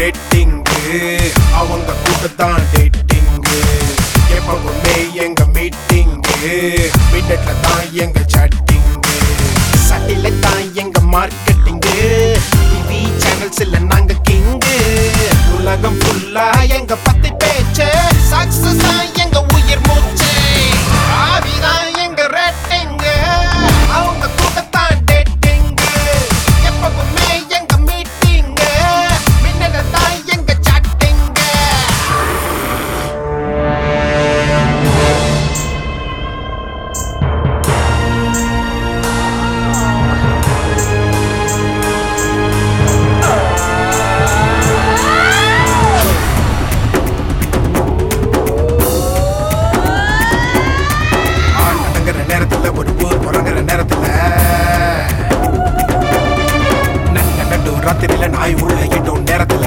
rating அவங்க கூட தான் டேட்டிங்கு எப்பவுமே எங்க மீட்டிங்கு மின்னட்ல தான் எங்க சாட்டிங்கு சட்டில தான் எங்க மார்க்கெட்டிங்கு டிவி சேனல்ஸ் இல்ல நாங்க கிங்கு உலகம் ஃபுல்லா எங்க பத்தி பேச்சு சக்சஸ் எங்க உயிர் மூச்சு ஆவிதான் எங்க ரேட்டிங்கு அவங்க கூட தான் டேட்டிங்கு எப்பவுமே எங்க மீட்டிங்கு மின்னல தான் எங்க சாட்டிங்கு நேரத்துல ஒரு ஊர் புறங்குற நேரத்துல நட்டு ராத்திரில நாய் உள்ள இட்டும் நேரத்துல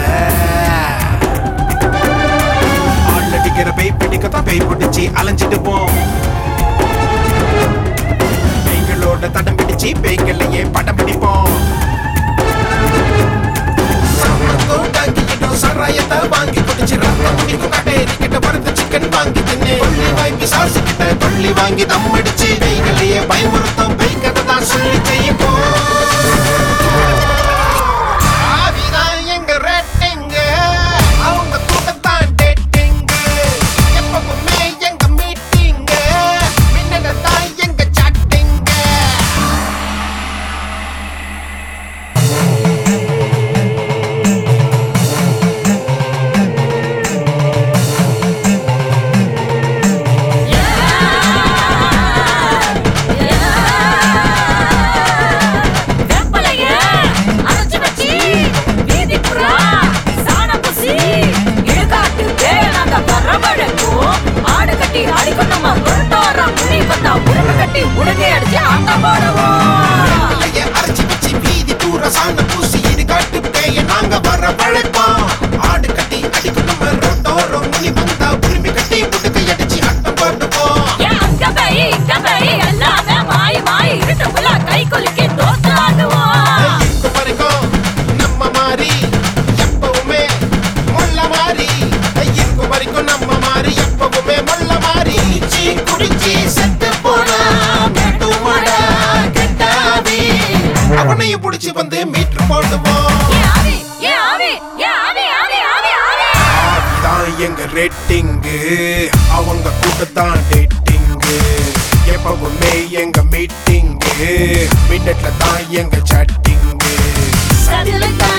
ஆள் அடிக்கிற பேய் பிடிக்கத்தான் பேய் பிடிச்சி அலைஞ்சிட்டு போம் பேய்களோட தடம் பிடிச்சி பேய்களையே படம் பிடிப்போம் சாராயத்தை வாங்கி குடிச்சு ரத்தம் குடிக்கும் கட்டேரி கிட்ட படுத்த சிக்கன் வாங்கி தின்னு கொள்ளி வாங்கி சாசு கிட்ட கொள்ளி வாங்கி தம் அடிச்சு பேய்களையே பயமுறுத்தும் பேய் கதை தான் சொல்லி செய்யும் ஆவிதான் எங்க ரேட்டிங்கு அவங்க கூட தான் டேட்டிங்கு எப்பவுமே எங்க மீட்டிங்கு மின்னல தான் எங்க சாட்டிங்கு அரைச்சி வச்சு வீதி பூரா சாண பூசி இது காட்டு பேய நாங்க வர பழைப்போம் ஆடு கட்டி அடிக்கணும் ரோட்டோரம் முனி வந்தா உரிமை கட்டி முடுக்கை அடிச்சு அட்டம் போட்டுப்போம் இப்ப வரைக்கும் நம்ம மாறி எப்பவுமே முள்ள மாறி இப்ப வரைக்கும் நம்ம மாறி எப்பவுமே முள்ள மாறி குடிச்சு செத்து போனா அவனையும் புடிச்சு வந்து மீட்டர் போடுவோம் ஆவிதான் எங்க ரேட்டிங்கு அவங்க கூட தான் டேட்டிங்கு எப்பவுமே எங்க மீட்டிங்கு மின்னட்ல தான் எங்க சாட்டிங்கு